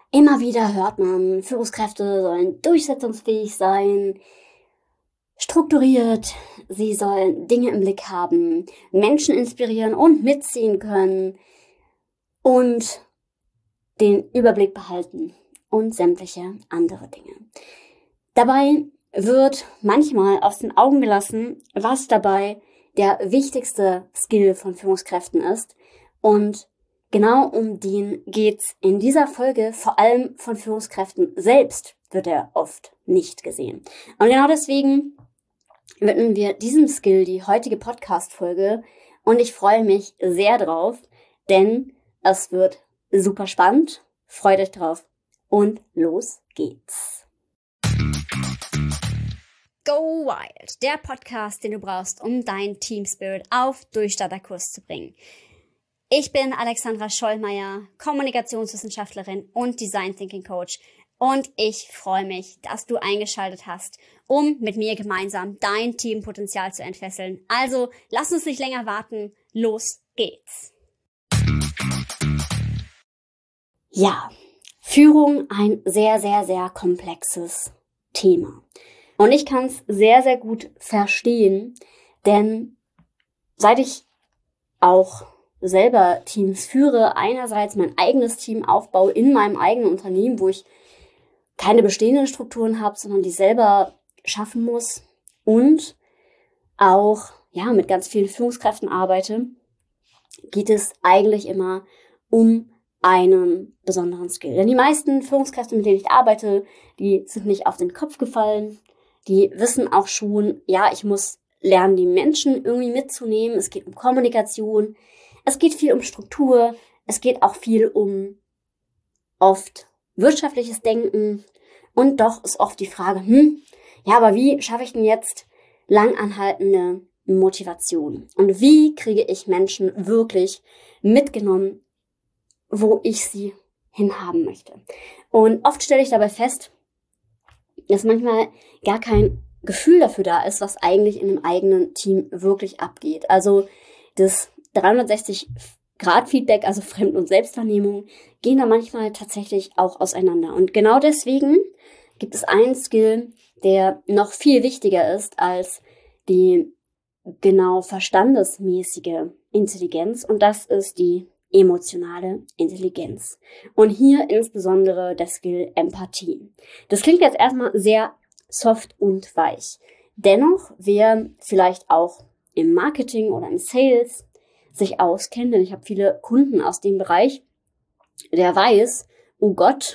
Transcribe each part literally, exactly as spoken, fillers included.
Immer wieder hört man, Führungskräfte sollen durchsetzungsfähig sein, strukturiert, sie sollen Dinge im Blick haben, Menschen inspirieren und mitziehen können und den Überblick behalten und sämtliche andere Dinge. Dabei wird manchmal aus den Augen gelassen, was dabei der wichtigste Skill von Führungskräften ist, und genau um den geht's in dieser Folge. Vor allem von Führungskräften selbst wird er oft nicht gesehen. Und genau deswegen widmen wir diesem Skill die heutige Podcast-Folge. Und ich freue mich sehr drauf, denn es wird super spannend. Freut euch drauf. Und los geht's. Go Wild, der Podcast, den du brauchst, um dein Team Spirit auf Durchstarterkurs zu bringen. Ich bin Alexandra Schollmeier, Kommunikationswissenschaftlerin und Design Thinking Coach, und ich freue mich, dass du eingeschaltet hast, um mit mir gemeinsam dein Teampotenzial zu entfesseln. Also lass uns nicht länger warten, los geht's. Ja, Führung, ein sehr, sehr, sehr komplexes Thema. Und ich kann es sehr, sehr gut verstehen, denn seit ich auch selber Teams führe, einerseits mein eigenes Team aufbaue in meinem eigenen Unternehmen, wo ich keine bestehenden Strukturen habe, sondern die selber schaffen muss, und auch ja mit ganz vielen Führungskräften arbeite, geht es eigentlich immer um einen besonderen Skill. Denn die meisten Führungskräfte, mit denen ich arbeite, die sind nicht auf den Kopf gefallen. Die wissen auch schon, ja, ich muss lernen, die Menschen irgendwie mitzunehmen. Es geht um Kommunikation. Es geht viel um Struktur. Es geht auch viel um oft wirtschaftliches Denken. Und doch ist oft die Frage, hm, ja, aber wie schaffe ich denn jetzt langanhaltende Motivation? Und wie kriege ich Menschen wirklich mitgenommen, wo ich sie hinhaben möchte? Und oft stelle ich dabei fest, dass manchmal gar kein Gefühl dafür da ist, was eigentlich in einem eigenen Team wirklich abgeht. Also das dreihundertsechzig Grad Feedback, also Fremd- und Selbstwahrnehmung, gehen da manchmal tatsächlich auch auseinander. Und genau deswegen gibt es einen Skill, der noch viel wichtiger ist als die genau verstandesmäßige Intelligenz, und das ist die emotionale Intelligenz. Und hier insbesondere der Skill Empathie. Das klingt jetzt erstmal sehr soft und weich. Dennoch, wer vielleicht auch im Marketing oder im Sales sich auskennt, denn ich habe viele Kunden aus dem Bereich, der weiß, oh Gott,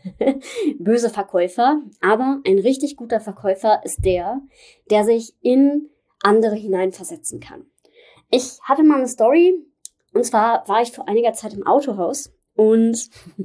böse Verkäufer, aber ein richtig guter Verkäufer ist der, der sich in andere hineinversetzen kann. Ich hatte mal eine Story, und zwar war ich vor einiger Zeit im Autohaus, und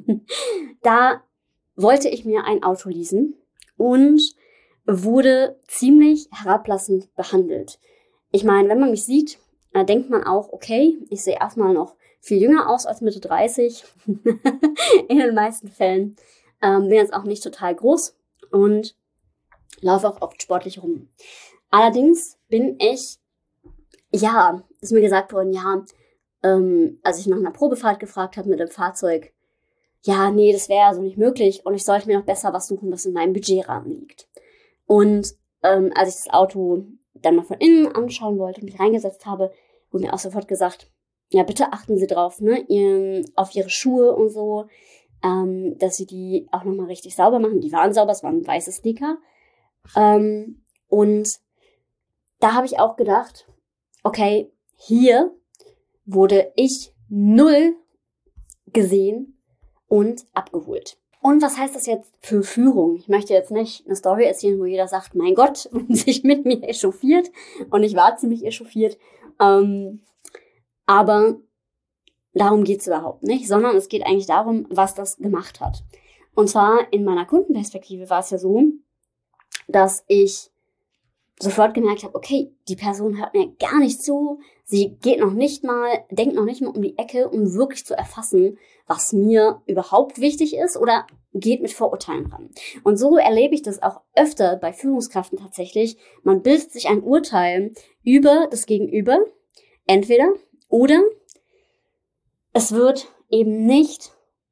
da wollte ich mir ein Auto leasen und wurde ziemlich herablassend behandelt. Ich meine, wenn man mich sieht, da denkt man auch, okay, ich sehe erstmal noch viel jünger aus als Mitte dreißig, in den meisten Fällen. Ähm, bin jetzt auch nicht total groß und laufe auch oft sportlich rum. Allerdings bin ich, ja, ist mir gesagt worden, ja, ähm, als ich nach einer Probefahrt gefragt habe mit dem Fahrzeug, ja, nee, das wäre also nicht möglich und ich sollte mir noch besser was suchen, was in meinem Budgetrahmen liegt. Und ähm, als ich das Auto dann mal von innen anschauen wollte und mich reingesetzt habe, wurde mir auch sofort gesagt, ja, bitte achten Sie drauf, ne, ihr, auf Ihre Schuhe und so, ähm, dass Sie die auch nochmal richtig sauber machen. Die waren sauber, es waren weiße Sneaker. Ähm, und da habe ich auch gedacht, okay, hier wurde ich null gesehen und abgeholt. Und was heißt das jetzt für Führung? Ich möchte jetzt nicht eine Story erzählen, wo jeder sagt, mein Gott, und sich mit mir echauffiert. Und ich war ziemlich echauffiert. Ähm, aber darum geht's überhaupt nicht, sondern es geht eigentlich darum, was das gemacht hat. Und zwar in meiner Kundenperspektive war es ja so, dass ich sofort gemerkt habe, okay, die Person hört mir gar nicht zu, sie geht noch nicht mal, denkt noch nicht mal um die Ecke, um wirklich zu erfassen, was mir überhaupt wichtig ist, oder geht mit Vorurteilen ran. Und so erlebe ich das auch öfter bei Führungskräften tatsächlich. Man bildet sich ein Urteil über das Gegenüber, entweder oder es wird eben nicht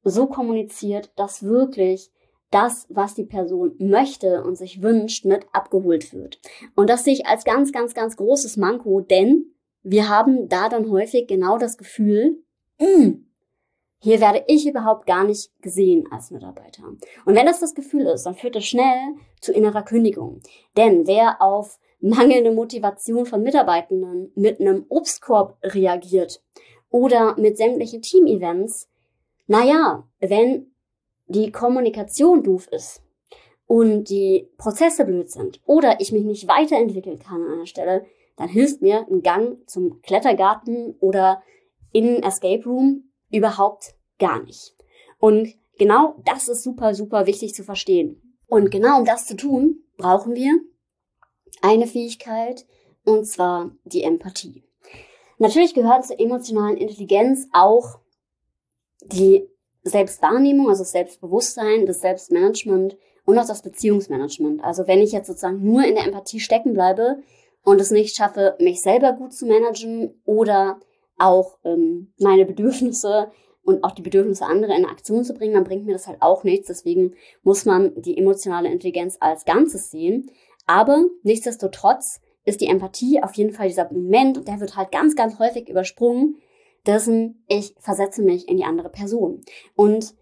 so kommuniziert, dass wirklich das, was die Person möchte und sich wünscht, mit abgeholt wird. Und das sehe ich als ganz, ganz, ganz großes Manko, denn wir haben da dann häufig genau das Gefühl, mh, hier werde ich überhaupt gar nicht gesehen als Mitarbeiter. Und wenn das das Gefühl ist, dann führt das schnell zu innerer Kündigung. Denn wer auf mangelnde Motivation von Mitarbeitenden mit einem Obstkorb reagiert oder mit sämtlichen Team-Events, naja, wenn die Kommunikation doof ist und die Prozesse blöd sind oder ich mich nicht weiterentwickeln kann an einer Stelle, dann hilft mir ein Gang zum Klettergarten oder in ein Escape Room überhaupt gar nicht. Und genau das ist super, super wichtig zu verstehen. Und genau um das zu tun, brauchen wir eine Fähigkeit, und zwar die Empathie. Natürlich gehört zur emotionalen Intelligenz auch die Selbstwahrnehmung, also das Selbstbewusstsein, das Selbstmanagement und auch das Beziehungsmanagement. Also wenn ich jetzt sozusagen nur in der Empathie stecken bleibe und es nicht schaffe, mich selber gut zu managen oder auch ähm, meine Bedürfnisse und auch die Bedürfnisse anderer in Aktion zu bringen, dann bringt mir das halt auch nichts. Deswegen muss man die emotionale Intelligenz als Ganzes sehen. Aber nichtsdestotrotz ist die Empathie auf jeden Fall dieser Moment, und der wird halt ganz, ganz häufig übersprungen, dessen ich versetze mich in die andere Person. Und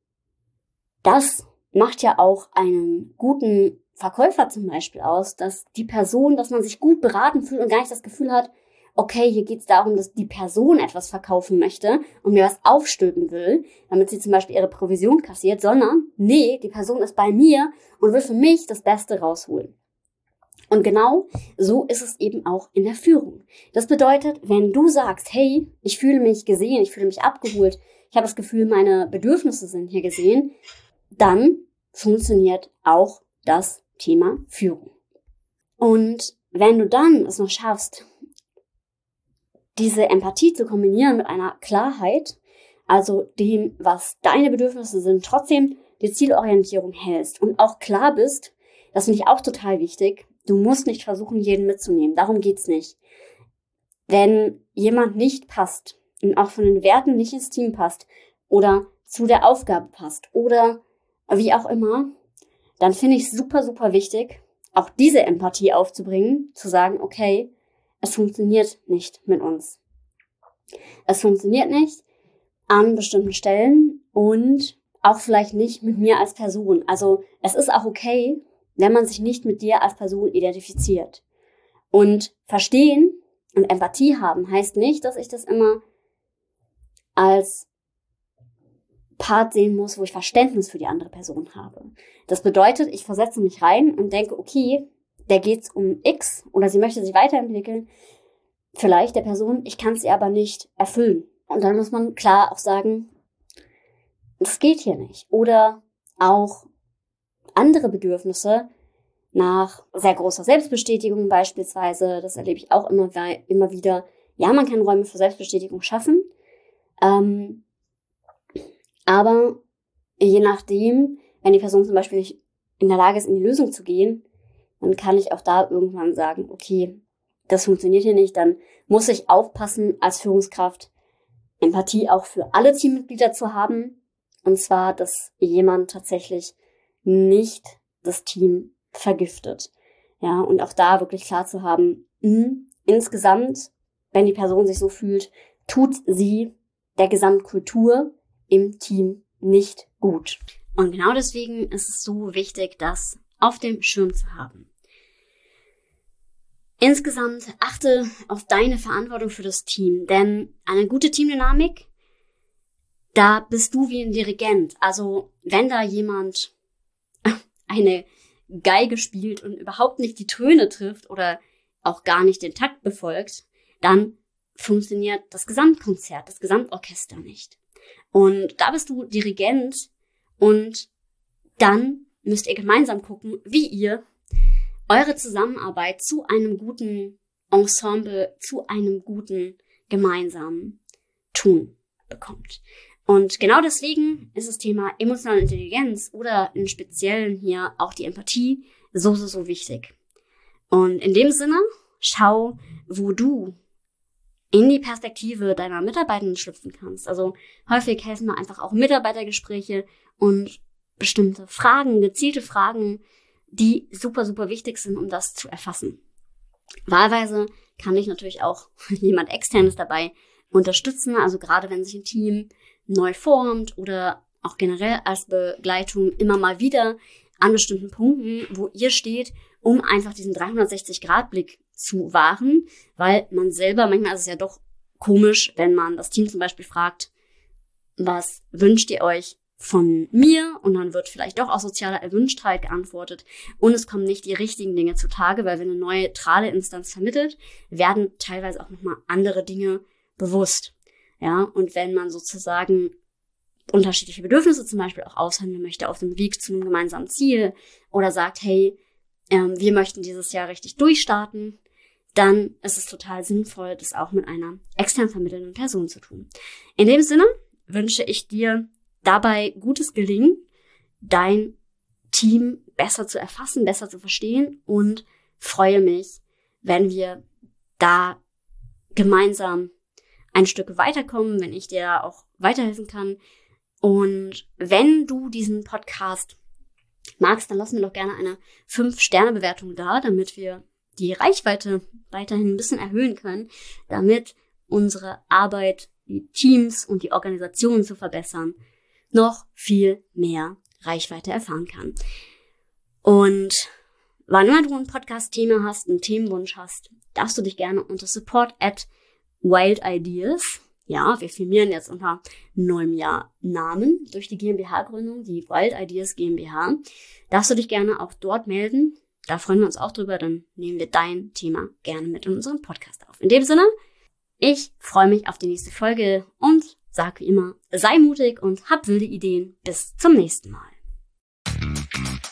das macht ja auch einen guten Verkäufer zum Beispiel aus, dass die Person, dass man sich gut beraten fühlt und gar nicht das Gefühl hat, okay, hier geht es darum, dass die Person etwas verkaufen möchte und mir was aufstülpen will, damit sie zum Beispiel ihre Provision kassiert, sondern nee, die Person ist bei mir und will für mich das Beste rausholen. Und genau so ist es eben auch in der Führung. Das bedeutet, wenn du sagst, hey, ich fühle mich gesehen, ich fühle mich abgeholt, ich habe das Gefühl, meine Bedürfnisse sind hier gesehen, dann funktioniert auch das Thema Führung. Und wenn du dann es noch schaffst, diese Empathie zu kombinieren mit einer Klarheit, also dem, was deine Bedürfnisse sind, trotzdem die Zielorientierung hältst und auch klar bist, das finde ich auch total wichtig, du musst nicht versuchen, jeden mitzunehmen. Darum geht's nicht. Wenn jemand nicht passt und auch von den Werten nicht ins Team passt oder zu der Aufgabe passt oder wie auch immer, dann finde ich es super, super wichtig, auch diese Empathie aufzubringen, zu sagen, okay, es funktioniert nicht mit uns. Es funktioniert nicht an bestimmten Stellen und auch vielleicht nicht mit mir als Person. Also es ist auch okay, wenn man sich nicht mit dir als Person identifiziert. Und verstehen und Empathie haben heißt nicht, dass ich das immer als Part sehen muss, wo ich Verständnis für die andere Person habe. Das bedeutet, ich versetze mich rein und denke, okay, der geht's um X oder sie möchte sich weiterentwickeln. Vielleicht der Person, ich kann es ihr aber nicht erfüllen. Und dann muss man klar auch sagen, das geht hier nicht. Oder auch andere Bedürfnisse nach sehr großer Selbstbestätigung beispielsweise, das erlebe ich auch immer, immer wieder. Ja, man kann Räume für Selbstbestätigung schaffen, ähm, aber je nachdem, wenn die Person zum Beispiel nicht in der Lage ist, in die Lösung zu gehen, dann kann ich auch da irgendwann sagen, okay, das funktioniert hier nicht, dann muss ich aufpassen, als Führungskraft Empathie auch für alle Teammitglieder zu haben, und zwar, dass jemand tatsächlich nicht das Team vergiftet. Ja, und auch da wirklich klar zu haben, mh, insgesamt, wenn die Person sich so fühlt, tut sie der Gesamtkultur im Team nicht gut. Und genau deswegen ist es so wichtig, das auf dem Schirm zu haben. Insgesamt achte auf deine Verantwortung für das Team, denn eine gute Teamdynamik, da bist du wie ein Dirigent. Also wenn da jemand eine Geige spielt und überhaupt nicht die Töne trifft oder auch gar nicht den Takt befolgt, dann funktioniert das Gesamtkonzert, das Gesamtorchester nicht. Und da bist du Dirigent und dann müsst ihr gemeinsam gucken, wie ihr eure Zusammenarbeit zu einem guten Ensemble, zu einem guten gemeinsamen Tun bekommt. Und genau deswegen ist das Thema emotionale Intelligenz oder im Speziellen hier auch die Empathie so, so, so wichtig. Und in dem Sinne, schau, wo du in die Perspektive deiner Mitarbeitenden schlüpfen kannst. Also häufig helfen da einfach auch Mitarbeitergespräche und bestimmte Fragen, gezielte Fragen, die super, super wichtig sind, um das zu erfassen. Wahlweise kann ich natürlich auch jemand Externes dabei unterstützen, also gerade wenn sich ein Team neu formt oder auch generell als Begleitung immer mal wieder an bestimmten Punkten, wo ihr steht, um einfach diesen dreihundertsechzig-Grad-Blick zu wahren, weil man selber, manchmal ist es ja doch komisch, wenn man das Team zum Beispiel fragt, was wünscht ihr euch von mir? Und dann wird vielleicht doch aus sozialer Erwünschtheit geantwortet und es kommen nicht die richtigen Dinge zutage, weil wenn eine neutrale Instanz vermittelt, werden teilweise auch nochmal andere Dinge bewusst. Ja, und wenn man sozusagen unterschiedliche Bedürfnisse zum Beispiel auch aushandeln möchte auf dem Weg zu einem gemeinsamen Ziel oder sagt, hey, ähm, wir möchten dieses Jahr richtig durchstarten, dann ist es total sinnvoll, das auch mit einer extern vermittelnden Person zu tun. In dem Sinne wünsche ich dir dabei gutes Gelingen, dein Team besser zu erfassen, besser zu verstehen und freue mich, wenn wir da gemeinsam ein Stück weiterkommen, wenn ich dir auch weiterhelfen kann. Und wenn du diesen Podcast magst, dann lass mir doch gerne eine fünf Sterne Bewertung da, damit wir die Reichweite weiterhin ein bisschen erhöhen können, damit unsere Arbeit, die Teams und die Organisationen zu verbessern, noch viel mehr Reichweite erfahren kann. Und wann immer du ein Podcast-Thema hast, einen Themenwunsch hast, darfst du dich gerne unter support at wild ideas, ja, wir firmieren jetzt unter neuem Jahr Namen durch die GmbH-Gründung, die Wild Ideas GmbH, darfst du dich gerne auch dort melden. Da freuen wir uns auch drüber, dann nehmen wir dein Thema gerne mit in unseren Podcast auf. In dem Sinne, ich freue mich auf die nächste Folge und sage wie immer, sei mutig und hab wilde Ideen. Bis zum nächsten Mal.